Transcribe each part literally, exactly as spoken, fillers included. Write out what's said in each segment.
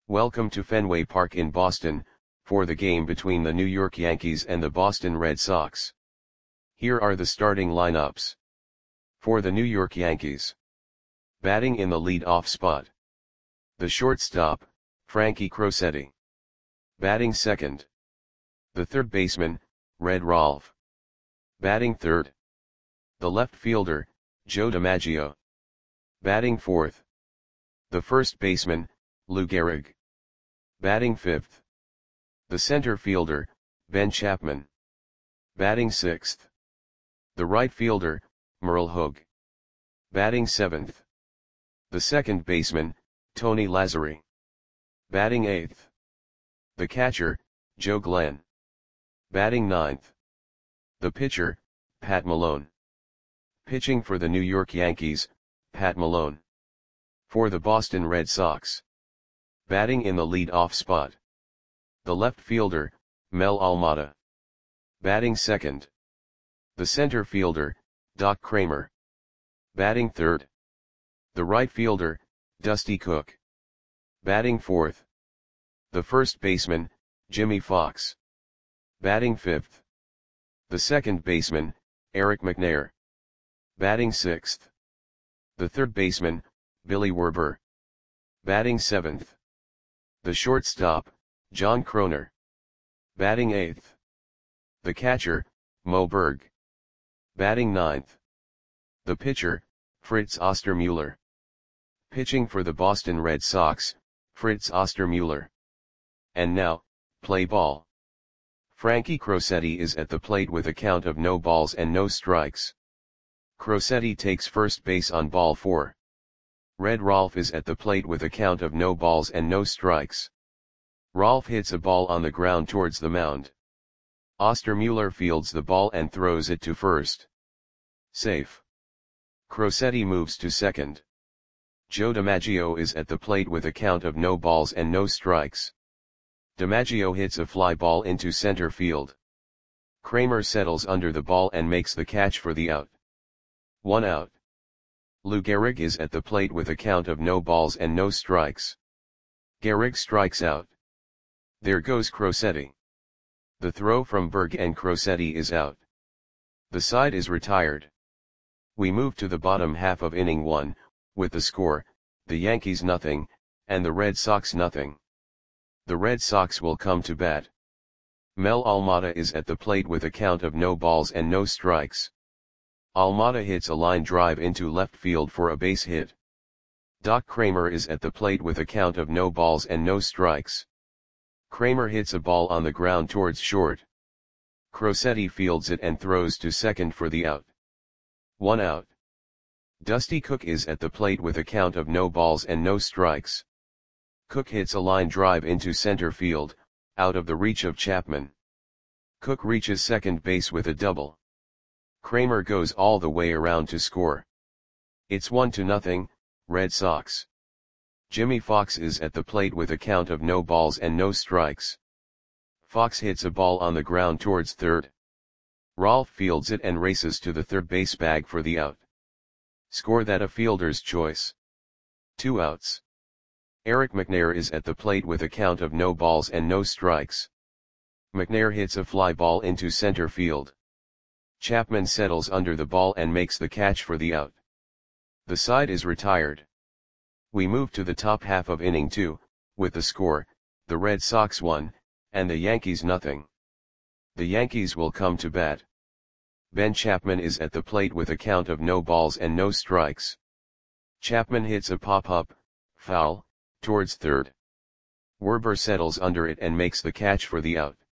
Welcome to Fenway Park in Boston, for the game between the New York Yankees and the Boston Red Sox. Here are the starting lineups. For the New York Yankees. Batting in the lead-off spot. The shortstop, Frankie Crosetti. Batting second. The third baseman, Red Rolfe. Batting third. The left fielder, Joe DiMaggio. Batting fourth. The first baseman, Lou Gehrig. Batting fifth. The center fielder, Ben Chapman. Batting sixth. The right fielder, Merle Hogue. Batting seventh. The second baseman, Tony Lazzeri. Batting eighth. The catcher, Joe Glenn. Batting ninth. The pitcher, Pat Malone. Pitching for the New York Yankees, Pat Malone. For the Boston Red Sox. Batting in the lead-off spot. The left fielder, Mel Almada. Batting second. The center fielder, Doc Kramer. Batting third. The right fielder, Dusty Cook. Batting fourth. The first baseman, Jimmy Fox. Batting fifth. The second baseman, Eric McNair. Batting sixth. The third baseman, Billy Werber. Batting seventh. The shortstop, John Kroner. Batting eighth. The catcher, Mo Berg. Batting ninth. The pitcher, Fritz Ostermuller. Pitching for the Boston Red Sox, Fritz Ostermuller. And now, play ball. Frankie Crosetti is at the plate with a count of no balls and no strikes. Crosetti takes first base on ball four. Red Rolfe is at the plate with a count of no balls and no strikes. Rolfe hits a ball on the ground towards the mound. Ostermuller fields the ball and throws it to first. Safe. Crosetti moves to second. Joe DiMaggio is at the plate with a count of no balls and no strikes. DiMaggio hits a fly ball into center field. Kramer settles under the ball and makes the catch for the out. One out. Lou Gehrig is at the plate with a count of no balls and no strikes. Gehrig strikes out. There goes Crosetti. The throw from Berg and Crosetti is out. The side is retired. We move to the bottom half of inning one, with the score, the Yankees nothing, and the Red Sox nothing. The Red Sox will come to bat. Mel Almada is at the plate with a count of no balls and no strikes. Almada hits a line drive into left field for a base hit. Doc Kramer is at the plate with a count of no balls and no strikes. Kramer hits a ball on the ground towards short. Crosetti fields it and throws to second for the out. One out. Dusty Cook is at the plate with a count of no balls and no strikes. Cook hits a line drive into center field, out of the reach of Chapman. Cook reaches second base with a double. Kramer goes all the way around to score. It's one to nothing, Red Sox. Jimmy Fox is at the plate with a count of no balls and no strikes. Fox hits a ball on the ground towards third. Rolfe fields it and races to the third base bag for the out. Score that a fielder's choice. Two outs. Eric McNair is at the plate with a count of no balls and no strikes. McNair hits a fly ball into center field. Chapman settles under the ball and makes the catch for the out. The side is retired. We move to the top half of inning two, with the score, the Red Sox one, and the Yankees nothing. The Yankees will come to bat. Ben Chapman is at the plate with a count of no balls and no strikes. Chapman hits a pop-up, foul, towards third. Werber settles under it and makes the catch for the out.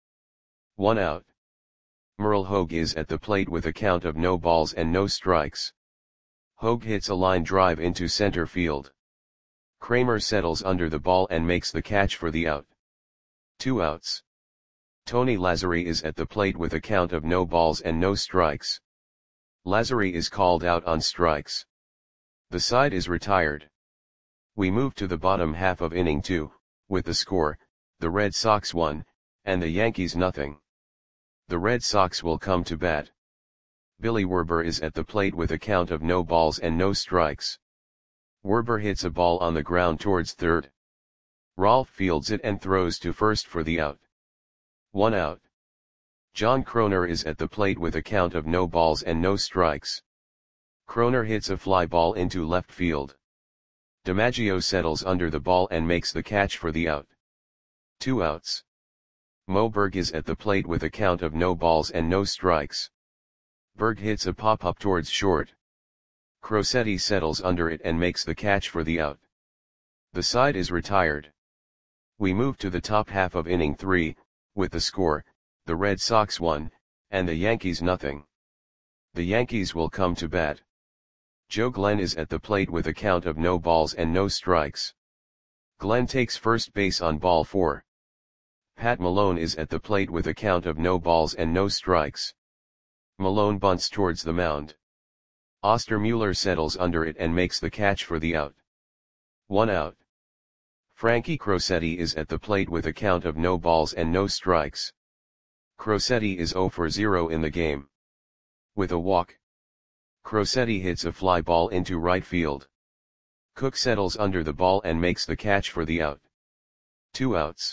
One out. Merle Hogue is at the plate with a count of no balls and no strikes. Hogue hits a line drive into center field. Kramer settles under the ball and makes the catch for the out. Two outs. Tony Lazzeri is at the plate with a count of no balls and no strikes. Lazzeri is called out on strikes. The side is retired. We move to the bottom half of inning two, with the score, the Red Sox one, and the Yankees nothing. The Red Sox will come to bat. Billy Werber is at the plate with a count of no balls and no strikes. Werber hits a ball on the ground towards third. Rolf fields it and throws to first for the out. One out. John Kroner is at the plate with a count of no balls and no strikes. Kroner hits a fly ball into left field. DiMaggio settles under the ball and makes the catch for the out. Two outs. Moberg is at the plate with a count of no balls and no strikes. Berg hits a pop-up towards short. Crosetti settles under it and makes the catch for the out. The side is retired. We move to the top half of inning three, with the score, the Red Sox one, and the Yankees nothing. The Yankees will come to bat. Joe Glenn is at the plate with a count of no balls and no strikes. Glenn takes first base on ball four. Pat Malone is at the plate with a count of no balls and no strikes. Malone bunts towards the mound. Ostermuller settles under it and makes the catch for the out. One out. Frankie Crosetti is at the plate with a count of no balls and no strikes. Crosetti is zero for zero in the game. With a walk, Crosetti hits a fly ball into right field. Cook settles under the ball and makes the catch for the out. Two outs.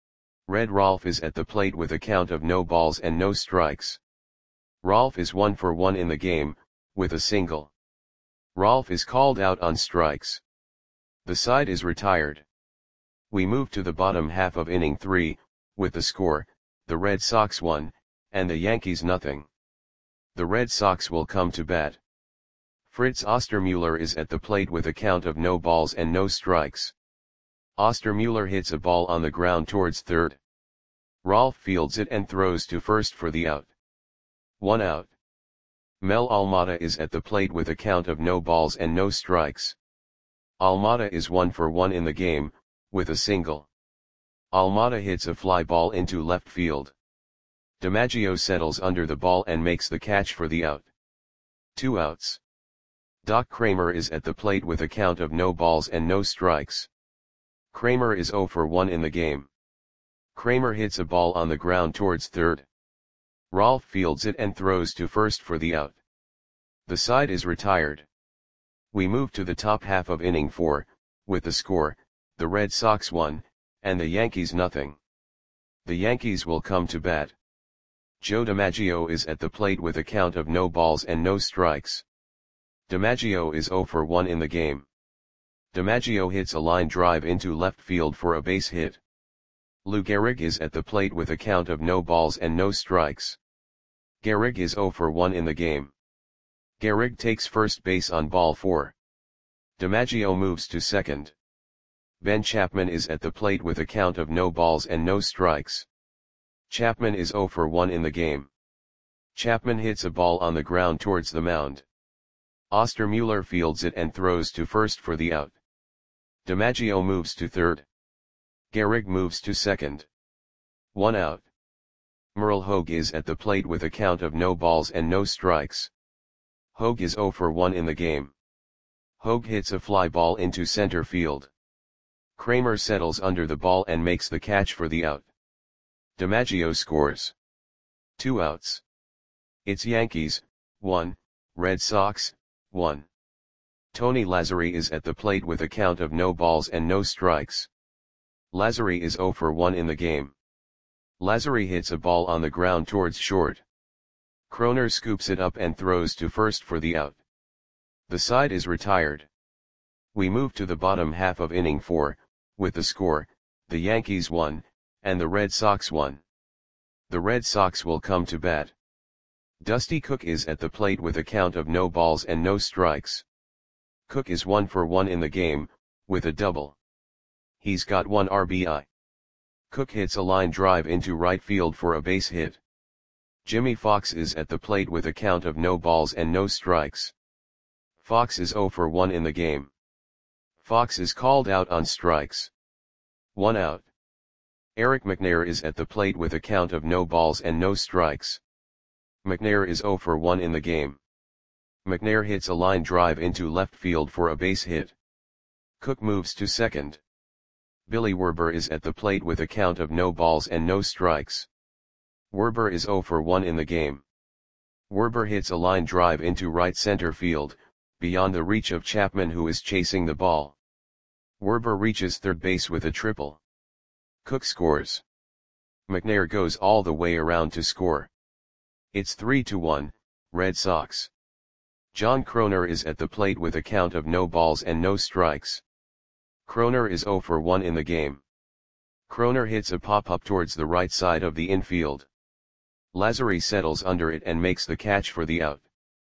Red Rolf is at the plate with a count of no balls and no strikes. Rolf is one for one in the game, with a single. Rolf is called out on strikes. The side is retired. We move to the bottom half of inning three, with the score, the Red Sox one, and the Yankees nothing. The Red Sox will come to bat. Fritz Ostermuller is at the plate with a count of no balls and no strikes. Ostermuller hits a ball on the ground towards third. Rolf fields it and throws to first for the out. One out. Mel Almada is at the plate with a count of no balls and no strikes. Almada is one for one in the game, with a single. Almada hits a fly ball into left field. DiMaggio settles under the ball and makes the catch for the out. Two outs. Doc Kramer is at the plate with a count of no balls and no strikes. Kramer is zero for one in the game. Kramer hits a ball on the ground towards third. Rolf fields it and throws to first for the out. The side is retired. We move to the top half of inning four, with the score, the Red Sox one, and the Yankees nothing. The Yankees will come to bat. Joe DiMaggio is at the plate with a count of no balls and no strikes. DiMaggio is zero for one in the game. DiMaggio hits a line drive into left field for a base hit. Lou Gehrig is at the plate with a count of no balls and no strikes. Gehrig is zero for one in the game. Gehrig takes first base on ball four. DiMaggio moves to second. Ben Chapman is at the plate with a count of no balls and no strikes. Chapman is zero for one in the game. Chapman hits a ball on the ground towards the mound. Ostermuller fields it and throws to first for the out. DiMaggio moves to third. Gehrig moves to second. One out. Merle Hogue is at the plate with a count of no balls and no strikes. Hogue is zero for one in the game. Hogue hits a fly ball into center field. Kramer settles under the ball and makes the catch for the out. DiMaggio scores. Two outs. It's Yankees, one, Red Sox, one. Tony Lazzeri is at the plate with a count of no balls and no strikes. Lazzeri is zero for one in the game. Lazzeri hits a ball on the ground towards short. Kroner scoops it up and throws to first for the out. The side is retired. We move to the bottom half of inning four, with the score, the Yankees one, and the Red Sox one. The Red Sox will come to bat. Dusty Cook is at the plate with a count of no balls and no strikes. Cook is one for one in the game, with a double. He's got one R B I. Cook hits a line drive into right field for a base hit. Jimmy Fox is at the plate with a count of no balls and no strikes. Fox is zero for one in the game. Fox is called out on strikes. One out. Eric McNair is at the plate with a count of no balls and no strikes. McNair is zero for one in the game. McNair hits a line drive into left field for a base hit. Cook moves to second. Billy Werber is at the plate with a count of no balls and no strikes. Werber is zero for one in the game. Werber hits a line drive into right center field, beyond the reach of Chapman who is chasing the ball. Werber reaches third base with a triple. Cook scores. McNair goes all the way around to score. It's three to one, Red Sox. John Kroner is at the plate with a count of no balls and no strikes. Kroner is zero for one in the game. Kroner hits a pop-up towards the right side of the infield. Lazary settles under it and makes the catch for the out.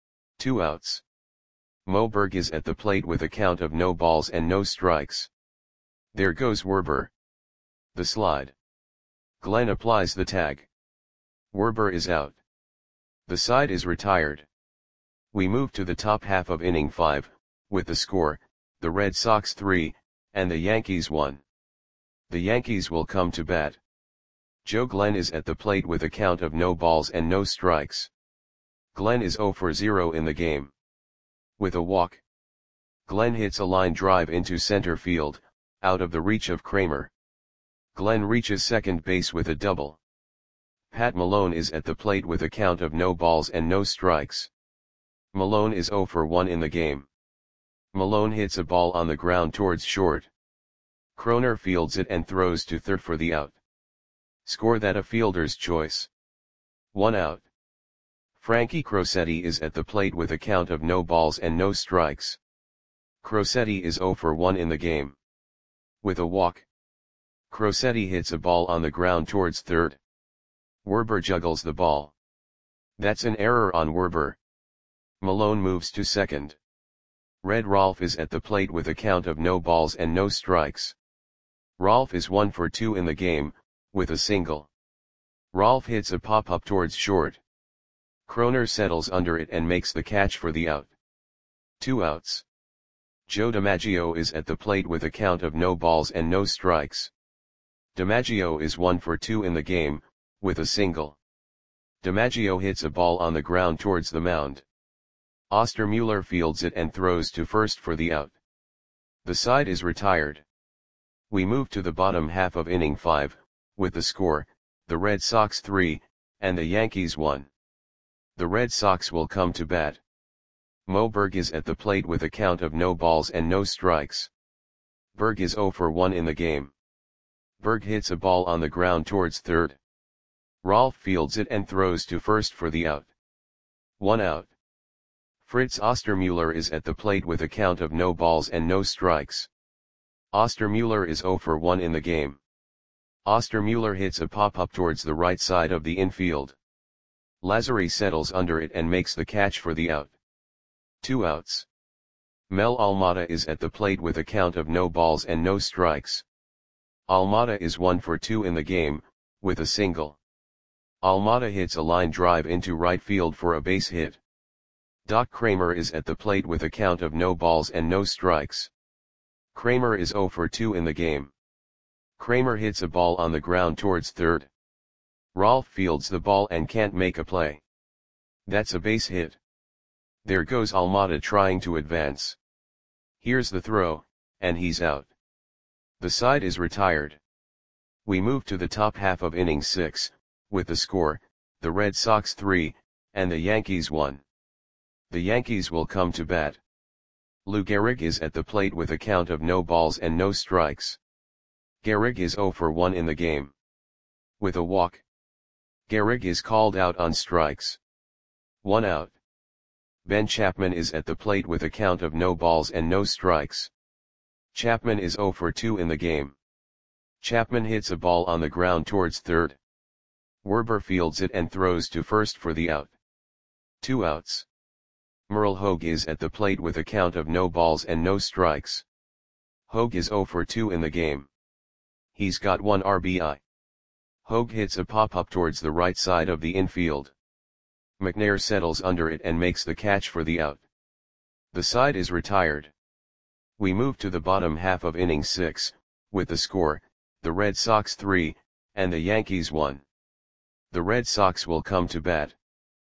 Two outs. Moberg is at the plate with a count of no balls and no strikes. There goes Werber. The slide. Glenn applies the tag. Werber is out. The side is retired. We move to the top half of inning five, with the score, the Red Sox three, and the Yankees one. The Yankees will come to bat. Joe Glenn is at the plate with a count of no balls and no strikes. Glenn is zero for zero in the game. With a walk. Glenn hits a line drive into center field, out of the reach of Kramer. Glenn reaches second base with a double. Pat Malone is at the plate with a count of no balls and no strikes. Malone is zero for one in the game. Malone hits a ball on the ground towards short. Kroner fields it and throws to third for the out. Score that a fielder's choice. One out. Frankie Crosetti is at the plate with a count of no balls and no strikes. Crosetti is zero for one in the game. With a walk. Crosetti hits a ball on the ground towards third. Werber juggles the ball. That's an error on Werber. Malone moves to second. Red Rolfe is at the plate with a count of no balls and no strikes. Rolfe is one for two in the game, with a single. Rolfe hits a pop-up towards short. Kroner settles under it and makes the catch for the out. Two outs. Joe DiMaggio is at the plate with a count of no balls and no strikes. DiMaggio is one for two in the game, with a single. DiMaggio hits a ball on the ground towards the mound. Ostermuller fields it and throws to first for the out. The side is retired. We move to the bottom half of inning five, with the score, the Red Sox three, and the Yankees one. The Red Sox will come to bat. Moberg is at the plate with a count of no balls and no strikes. Berg is zero for one in the game. Berg hits a ball on the ground towards third. Rolfe fields it and throws to first for the out. One out. Fritz Ostermuller is at the plate with a count of no balls and no strikes. Ostermuller is zero for one in the game. Ostermuller hits a pop-up towards the right side of the infield. Lazary settles under it and makes the catch for the out. Two outs. Mel Almada is at the plate with a count of no balls and no strikes. Almada is one for two in the game, with a single. Almada hits a line drive into right field for a base hit. Doc Kramer is at the plate with a count of no balls and no strikes. Kramer is zero for two in the game. Kramer hits a ball on the ground towards third. Rolfe fields the ball and can't make a play. That's a base hit. There goes Almada trying to advance. Here's the throw, and he's out. The side is retired. We move to the top half of inning six, with the score, the Red Sox three, and the Yankees one. The Yankees will come to bat. Lou Gehrig is at the plate with a count of no balls and no strikes. Gehrig is zero for one in the game. With a walk. Gehrig is called out on strikes. One out. Ben Chapman is at the plate with a count of no balls and no strikes. Chapman is zero for two in the game. Chapman hits a ball on the ground towards third. Werber fields it and throws to first for the out. Two outs. Merle Hogue is at the plate with a count of no balls and no strikes. Hogue is zero for two in the game. He's got one R B I. Hogue hits a pop-up towards the right side of the infield. McNair settles under it and makes the catch for the out. The side is retired. We move to the bottom half of inning six, with the score, the Red Sox three, and the Yankees one. The Red Sox will come to bat.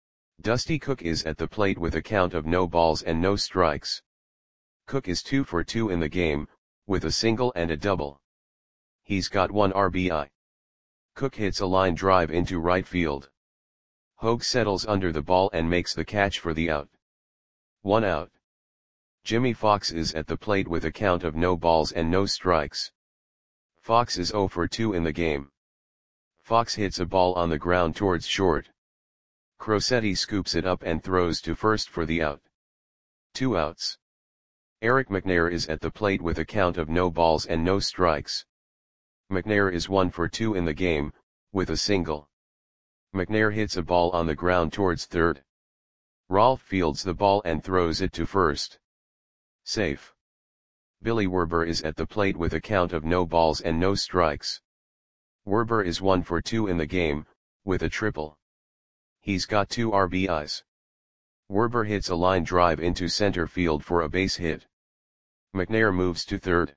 Dusty Cook is at the plate with a count of no balls and no strikes. Cook is two for two in the game, with a single and a double. He's got one R B I. Cook hits a line drive into right field. Hogue settles under the ball and makes the catch for the out. One out. Jimmy Fox is at the plate with a count of no balls and no strikes. Fox is zero for two in the game. Fox hits a ball on the ground towards short. Crosetti scoops it up and throws to first for the out. Two outs. Eric McNair is at the plate with a count of no balls and no strikes. McNair is one for two in the game, with a single. McNair hits a ball on the ground towards third. Rolf fields the ball and throws it to first. Safe. Billy Werber is at the plate with a count of no balls and no strikes. Werber is one for two in the game, with a triple. He's got two R B Is. Werber hits a line drive into center field for a base hit. McNair moves to third.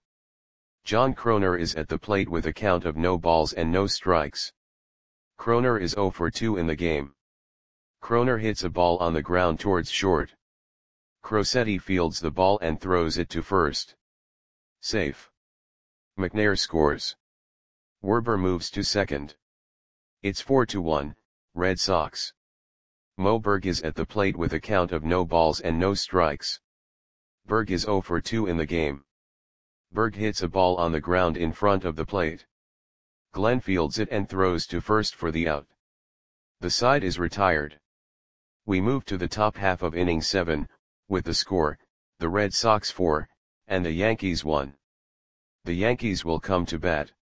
John Kroner is at the plate with a count of no balls and no strikes. Kroner is zero for two in the game. Kroner hits a ball on the ground towards short. Crosetti fields the ball and throws it to first. Safe. McNair scores. Werber moves to second. It's four to one, Red Sox. Mo Berg is at the plate with a count of no balls and no strikes. Berg is zero for two in the game. Berg hits a ball on the ground in front of the plate. Glenn fields it and throws to first for the out. The side is retired. We move to the top half of inning seven, with the score, the Red Sox four, and the Yankees one. The Yankees will come to bat.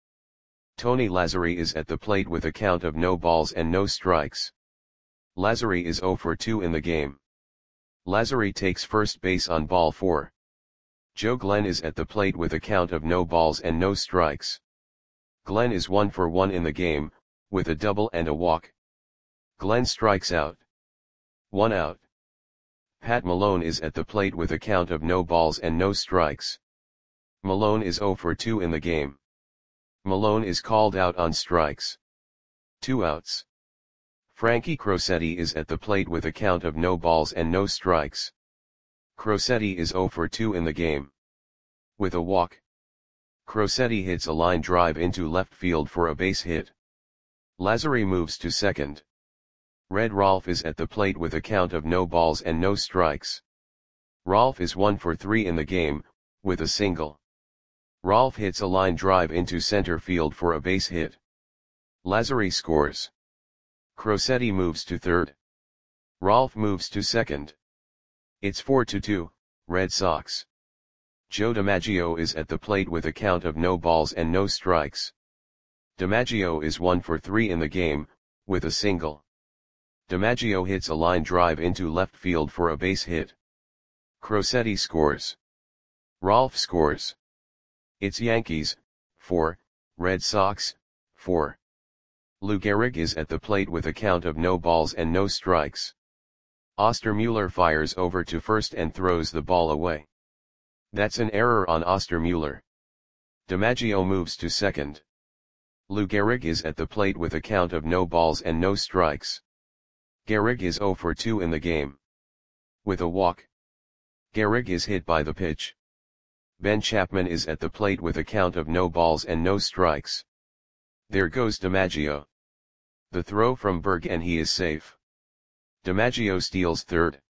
Tony Lazzeri is at the plate with a count of no balls and no strikes. Lazzeri is zero for two in the game. Lazzeri takes first base on ball four. Joe Glenn is at the plate with a count of no balls and no strikes. Glenn is one for one in the game, with a double and a walk. Glenn strikes out. One out. Pat Malone is at the plate with a count of no balls and no strikes. Malone is zero for two in the game. Malone is called out on strikes. Two outs. Frankie Crosetti is at the plate with a count of no balls and no strikes. Crosetti is zero for two in the game. With a walk. Crosetti hits a line drive into left field for a base hit. Lazzeri moves to second. Red Rolf is at the plate with a count of no balls and no strikes. Rolf is one for three in the game, with a single. Rolf hits a line drive into center field for a base hit. Lazzeri scores. Crosetti moves to third. Rolf moves to second. It's four to two, Red Sox. Joe DiMaggio is at the plate with a count of no balls and no strikes. DiMaggio is one for three in the game, with a single. DiMaggio hits a line drive into left field for a base hit. Crosetti scores. Rolf scores. It's Yankees, four, Red Sox, four. Lou Gehrig is at the plate with a count of no balls and no strikes. Ostermuller fires over to first and throws the ball away. That's an error on Ostermuller. DiMaggio moves to second. Lou Gehrig is at the plate with a count of no balls and no strikes. Gehrig is zero for two in the game. With a walk. Gehrig is hit by the pitch. Ben Chapman is at the plate with a count of no balls and no strikes. There goes DiMaggio. The throw from Berg and he is safe. DiMaggio steals third.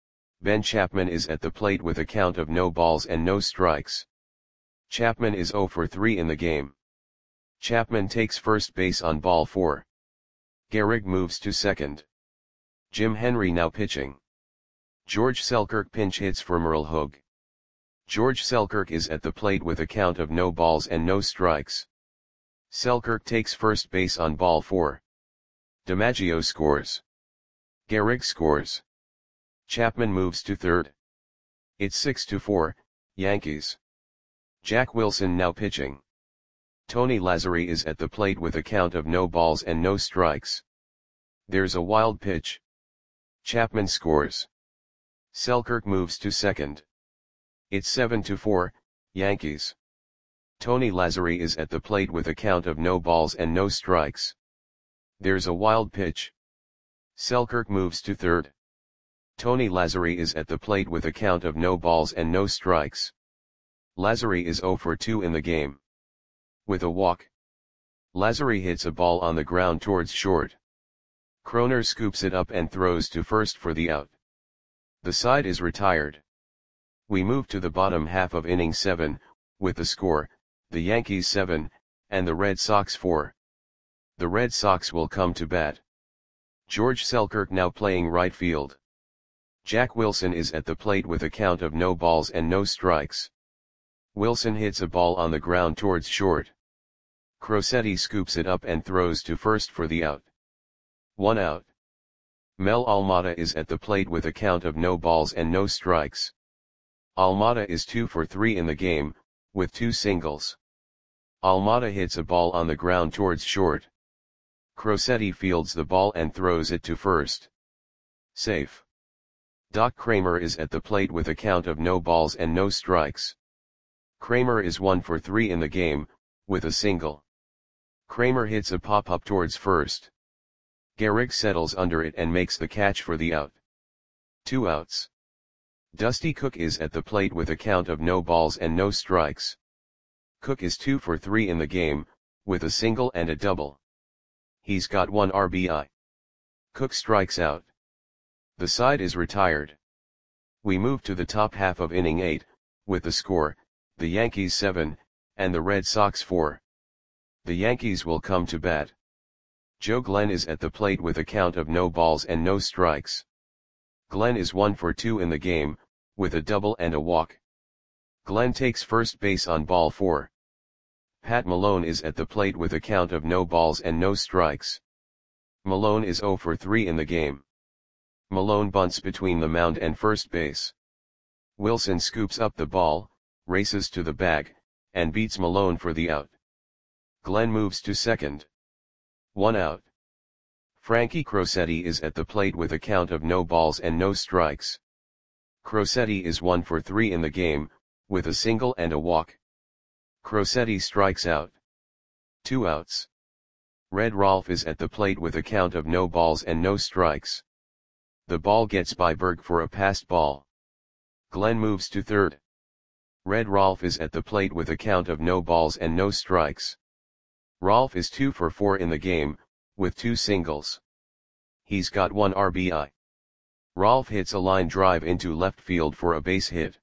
Ben Chapman is at the plate with a count of no balls and no strikes. Chapman is zero for three in the game. Chapman takes first base on ball four. Gehrig moves to second. Jim Henry now pitching. George Selkirk pinch hits for Merle Hoog. George Selkirk is at the plate with a count of no balls and no strikes. Selkirk takes first base on ball four. DiMaggio scores. Gehrig scores. Chapman moves to third. It's six to four, Yankees. Jack Wilson now pitching. Tony Lazzeri is at the plate with a count of no balls and no strikes. There's a wild pitch. Chapman scores. Selkirk moves to second. It's seven to four, Yankees. Tony Lazzeri is at the plate with a count of no balls and no strikes. There's a wild pitch. Selkirk moves to third. Tony Lazzeri is at the plate with a count of no balls and no strikes. Lazzeri is zero for two in the game. With a walk. Lazzeri hits a ball on the ground towards short. Kroner scoops it up and throws to first for the out. The side is retired. We move to the bottom half of inning seven, with the score, the Yankees seven, and the Red Sox four. The Red Sox will come to bat. George Selkirk now playing right field. Jack Wilson is at the plate with a count of no balls and no strikes. Wilson hits a ball on the ground towards short. Crosetti scoops it up and throws to first for the out. One out. Mel Almada is at the plate with a count of no balls and no strikes. Almada is two for three in the game, with two singles. Almada hits a ball on the ground towards short. Crosetti fields the ball and throws it to first. Safe. Doc Kramer is at the plate with a count of no balls and no strikes. Kramer is one for three in the game, with a single. Kramer hits a pop-up towards first. Gehrig settles under it and makes the catch for the out. Two outs. Dusty Cook is at the plate with a count of no balls and no strikes. Cook is two for three in the game, with a single and a double. He's got one R B I. Cook strikes out. The side is retired. We move to the top half of inning eight, with the score, the Yankees seven, and the Red Sox four. The Yankees will come to bat. Joe Glenn is at the plate with a count of no balls and no strikes. Glenn is one for two in the game, with a double and a walk. Glenn takes first base on ball four. Pat Malone is at the plate with a count of no balls and no strikes. Malone is zero for three in the game. Malone bunts between the mound and first base. Wilson scoops up the ball, races to the bag, and beats Malone for the out. Glenn moves to second. One out. Frankie Crosetti is at the plate with a count of no balls and no strikes. Crosetti is one for three in the game, with a single and a walk. Crosetti strikes out. Two outs. Red Rolfe is at the plate with a count of no balls and no strikes. The ball gets by Berg for a passed ball. Glenn moves to third. Red Rolfe is at the plate with a count of no balls and no strikes. Rolfe is two for four in the game, with two singles. He's got one R B I. Rolfe hits a line drive into left field for a base hit.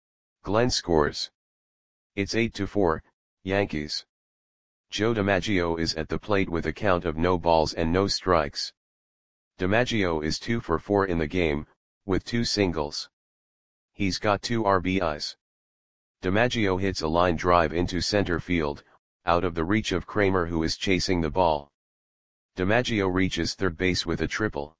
Glenn scores. It's eight to four, Yankees. Joe DiMaggio is at the plate with a count of no balls and no strikes. DiMaggio is two for four in the game, with two singles. He's got two R B Is. DiMaggio hits a line drive into center field, out of the reach of Kramer who is chasing the ball. DiMaggio reaches third base with a triple.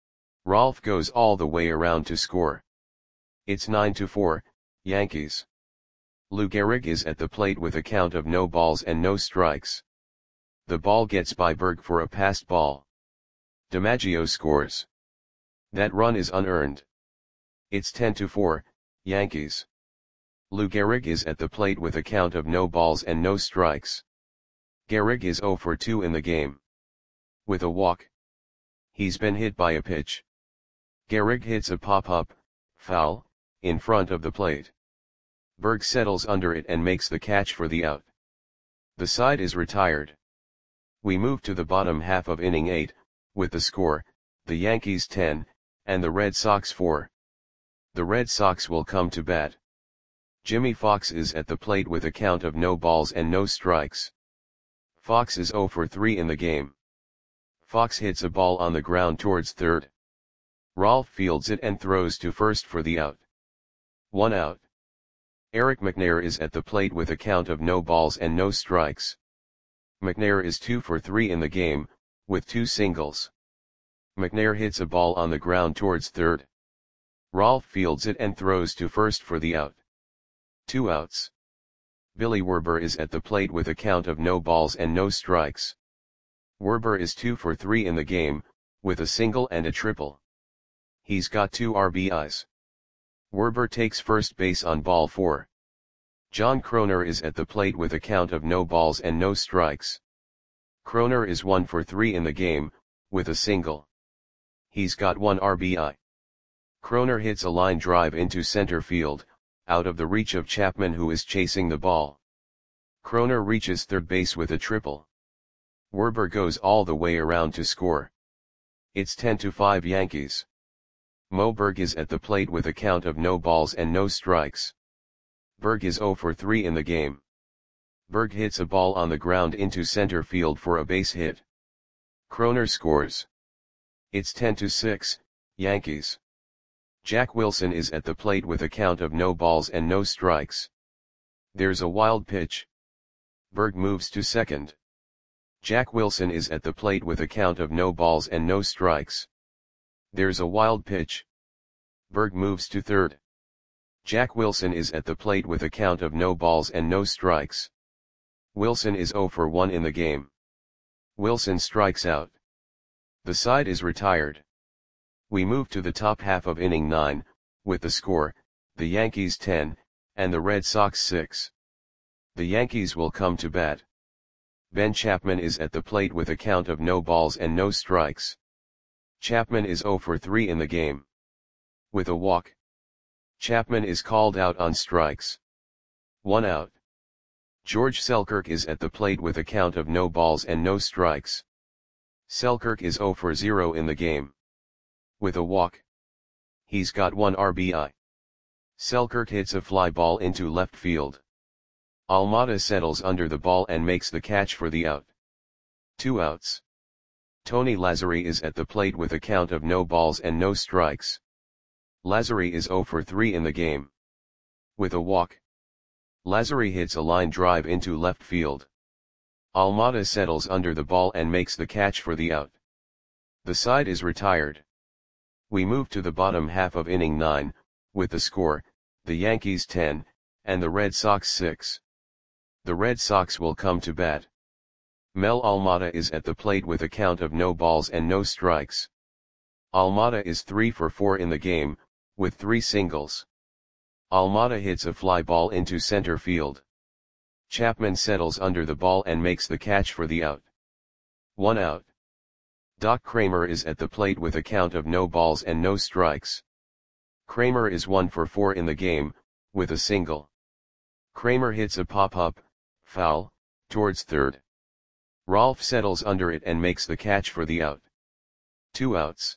Rolfe goes all the way around to score. It's nine to four, Yankees. Lou Gehrig is at the plate with a count of no balls and no strikes. The ball gets by Berg for a passed ball. DiMaggio scores. That run is unearned. It's ten to four, Yankees. Lou Gehrig is at the plate with a count of no balls and no strikes. Gehrig is zero for two in the game. With a walk. He's been hit by a pitch. Gehrig hits a pop-up, foul, in front of the plate. Berg settles under it and makes the catch for the out. The side is retired. We move to the bottom half of inning eight, with the score, the Yankees ten, and the Red Sox four. The Red Sox will come to bat. Jimmy Fox is at the plate with a count of no balls and no strikes. Fox is zero for three in the game. Fox hits a ball on the ground towards third. Rolfe fields it and throws to first for the out. One out. Eric McNair is at the plate with a count of no balls and no strikes. McNair is two for three in the game, with two singles. McNair hits a ball on the ground towards third. Rolfe fields it and throws to first for the out. Two outs. Billy Werber is at the plate with a count of no balls and no strikes. Werber is two for three in the game, with a single and a triple. He's got two R B Is. Werber takes first base on ball four. John Kroner is at the plate with a count of no balls and no strikes. Kroner is one for three in the game, with a single. He's got one R B I. Kroner hits a line drive into center field, out of the reach of Chapman who is chasing the ball. Kroner reaches third base with a triple. Werber goes all the way around to score. It's ten to five Yankees. Mo Berg is at the plate with a count of no balls and no strikes. Berg is zero for three in the game. Berg hits a ball on the ground into center field for a base hit. Kroner scores. It's ten to six, Yankees. Jack Wilson is at the plate with a count of no balls and no strikes. There's a wild pitch. Berg moves to second. Jack Wilson is at the plate with a count of no balls and no strikes. There's a wild pitch. Berg moves to third. Jack Wilson is at the plate with a count of no balls and no strikes. Wilson is zero for one in the game. Wilson strikes out. The side is retired. We move to the top half of inning nine, with the score, the Yankees ten, and the Red Sox six. The Yankees will come to bat. Ben Chapman is at the plate with a count of no balls and no strikes. Chapman is zero for three in the game. With a walk. Chapman is called out on strikes. One out. George Selkirk is at the plate with a count of no balls and no strikes. Selkirk is zero for zero in the game. With a walk. He's got one R B I. Selkirk hits a fly ball into left field. Almada settles under the ball and makes the catch for the out. Two outs. Tony Lazzeri is at the plate with a count of no balls and no strikes. Lazzeri is zero for three in the game. With a walk. Lazzeri hits a line drive into left field. Almada settles under the ball and makes the catch for the out. The side is retired. We move to the bottom half of inning nine, with the score, the Yankees ten, and the Red Sox six. The Red Sox will come to bat. Mel Almada is at the plate with a count of no balls and no strikes. Almada is three for four in the game, with three singles. Almada hits a fly ball into center field. Chapman settles under the ball and makes the catch for the out. One out. Doc Kramer is at the plate with a count of no balls and no strikes. Kramer is one for four in the game, with a single. Kramer hits a pop-up, foul, towards third. Rolfe settles under it and makes the catch for the out. Two outs.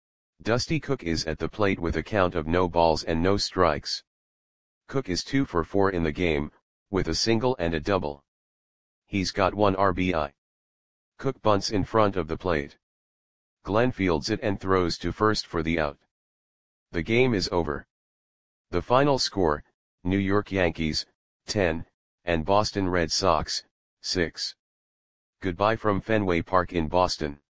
Dusty Cook is at the plate with a count of no balls and no strikes. Cook is two for four in the game, with a single and a double. He's got one R B I. Cook bunts in front of the plate. Glenn fields it and throws to first for the out. The game is over. The final score, New York Yankees, ten, and Boston Red Sox, six. Goodbye from Fenway Park in Boston.